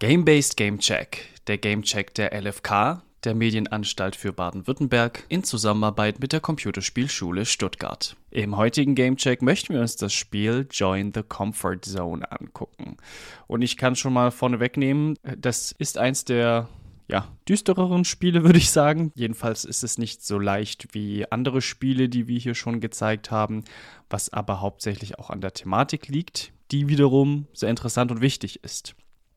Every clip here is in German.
Game-Based Game-Check, der Game-Check der LFK, der Medienanstalt für Baden-Württemberg, in Zusammenarbeit mit der Computerspielschule Stuttgart. Im heutigen Game-Check möchten wir uns das Spiel Join the Comfort Zone angucken. Und ich kann schon mal vorneweg nehmen, das ist eins der düstereren Spiele, würde ich sagen. Jedenfalls ist es nicht so leicht wie andere Spiele, die wir hier schon gezeigt haben, was aber hauptsächlich auch an der Thematik liegt, die wiederum sehr interessant und wichtig ist.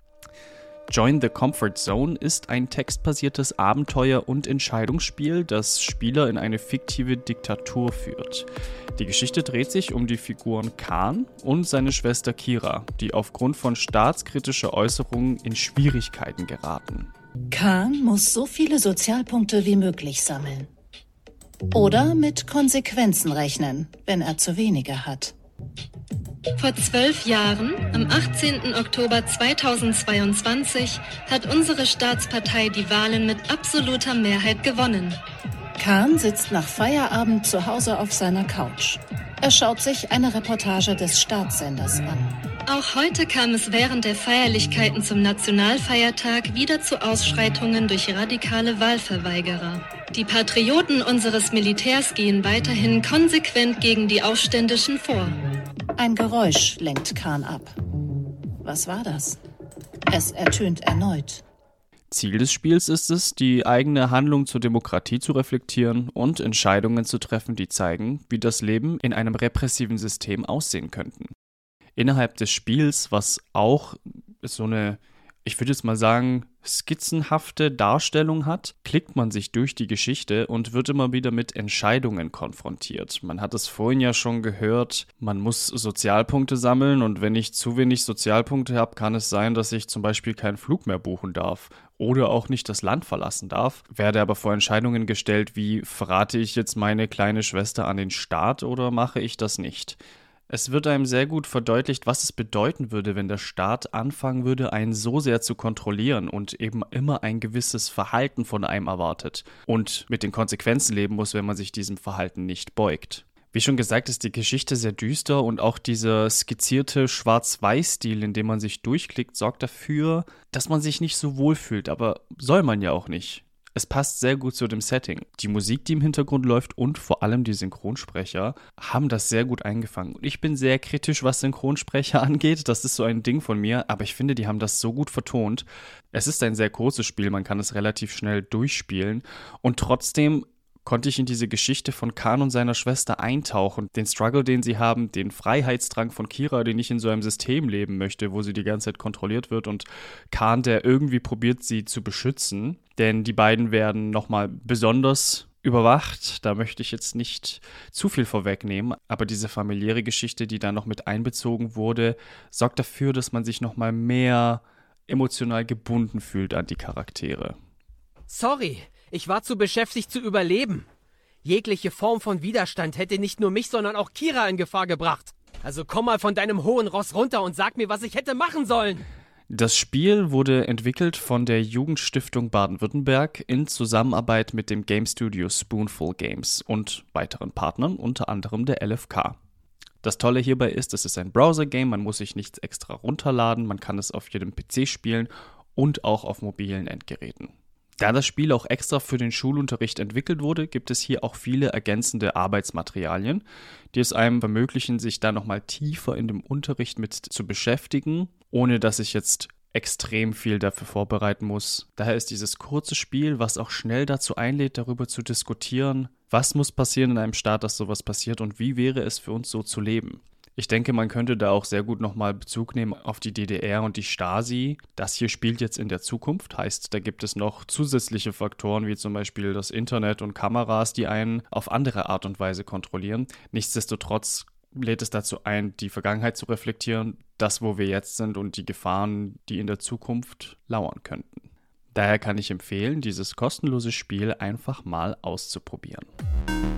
Join the Comfort Zone ist ein textbasiertes Abenteuer- und Entscheidungsspiel, das Spieler in eine fiktive Diktatur führt. Die Geschichte dreht sich um die Figuren Khan und seine Schwester Kira, die aufgrund von staatskritischer Äußerungen in Schwierigkeiten geraten. Khan muss so viele Sozialpunkte wie möglich sammeln. Oder mit Konsequenzen rechnen, wenn er zu wenige hat. Vor 12 Jahren, am 18. Oktober 2022, hat unsere Staatspartei die Wahlen mit absoluter Mehrheit gewonnen. Khan sitzt nach Feierabend zu Hause auf seiner Couch. Er schaut sich eine Reportage des Staatssenders an. Auch heute kam es während der Feierlichkeiten zum Nationalfeiertag wieder zu Ausschreitungen durch radikale Wahlverweigerer. Die Patrioten unseres Militärs gehen weiterhin konsequent gegen die Aufständischen vor. Ein Geräusch lenkt Khan ab. Was war das? Es ertönt erneut. Ziel des Spiels ist es, die eigene Handlung zur Demokratie zu reflektieren und Entscheidungen zu treffen, die zeigen, wie das Leben in einem repressiven System aussehen könnten. Innerhalb des Spiels, was auch so eine, ich würde jetzt mal sagen, skizzenhafte Darstellung hat, klickt man sich durch die Geschichte und wird immer wieder mit Entscheidungen konfrontiert. Man hat es vorhin ja schon gehört, man muss Sozialpunkte sammeln und wenn ich zu wenig Sozialpunkte habe, kann es sein, dass ich zum Beispiel keinen Flug mehr buchen darf oder auch nicht das Land verlassen darf. Werde aber vor Entscheidungen gestellt, wie verrate ich jetzt meine kleine Schwester an den Staat oder mache ich das nicht? Es wird einem sehr gut verdeutlicht, was es bedeuten würde, wenn der Staat anfangen würde, einen so sehr zu kontrollieren und eben immer ein gewisses Verhalten von einem erwartet und mit den Konsequenzen leben muss, wenn man sich diesem Verhalten nicht beugt. Wie schon gesagt, ist die Geschichte sehr düster und auch dieser skizzierte Schwarz-Weiß-Stil, in dem man sich durchklickt, sorgt dafür, dass man sich nicht so wohl fühlt, aber soll man ja auch nicht. Es passt sehr gut zu dem Setting. Die Musik, die im Hintergrund läuft und vor allem die Synchronsprecher haben das sehr gut eingefangen. Und ich bin sehr kritisch, was Synchronsprecher angeht. Das ist so ein Ding von mir, aber ich finde, die haben das so gut vertont. Es ist ein sehr kurzes Spiel, man kann es relativ schnell durchspielen und trotzdem konnte ich in diese Geschichte von Khan und seiner Schwester eintauchen. Den Struggle, den sie haben, den Freiheitsdrang von Kira, die nicht in so einem System leben möchte, wo sie die ganze Zeit kontrolliert wird und Khan, der irgendwie probiert, sie zu beschützen. Denn die beiden werden nochmal besonders überwacht. Da möchte ich jetzt nicht zu viel vorwegnehmen. Aber diese familiäre Geschichte, die da noch mit einbezogen wurde, sorgt dafür, dass man sich nochmal mehr emotional gebunden fühlt an die Charaktere. Sorry, ich war zu beschäftigt zu überleben. Jegliche Form von Widerstand hätte nicht nur mich, sondern auch Kira in Gefahr gebracht. Also komm mal von deinem hohen Ross runter und sag mir, was ich hätte machen sollen. Das Spiel wurde entwickelt von der Jugendstiftung Baden-Württemberg in Zusammenarbeit mit dem Game Studio Spoonful Games und weiteren Partnern, unter anderem der LFK. Das Tolle hierbei ist, es ist ein Browser-Game, man muss sich nichts extra runterladen, man kann es auf jedem PC spielen und auch auf mobilen Endgeräten. Da das Spiel auch extra für den Schulunterricht entwickelt wurde, gibt es hier auch viele ergänzende Arbeitsmaterialien, die es einem ermöglichen, sich da nochmal tiefer in dem Unterricht mit zu beschäftigen, ohne dass ich jetzt extrem viel dafür vorbereiten muss. Daher ist dieses kurze Spiel, was auch schnell dazu einlädt, darüber zu diskutieren, was muss passieren in einem Staat, dass sowas passiert und wie wäre es für uns so zu leben. Ich denke, man könnte da auch sehr gut nochmal Bezug nehmen auf die DDR und die Stasi. Das hier spielt jetzt in der Zukunft, heißt, da gibt es noch zusätzliche Faktoren, wie zum Beispiel das Internet und Kameras, die einen auf andere Art und Weise kontrollieren. Nichtsdestotrotz lädt es dazu ein, die Vergangenheit zu reflektieren, das, wo wir jetzt sind und die Gefahren, die in der Zukunft lauern könnten. Daher kann ich empfehlen, dieses kostenlose Spiel einfach mal auszuprobieren.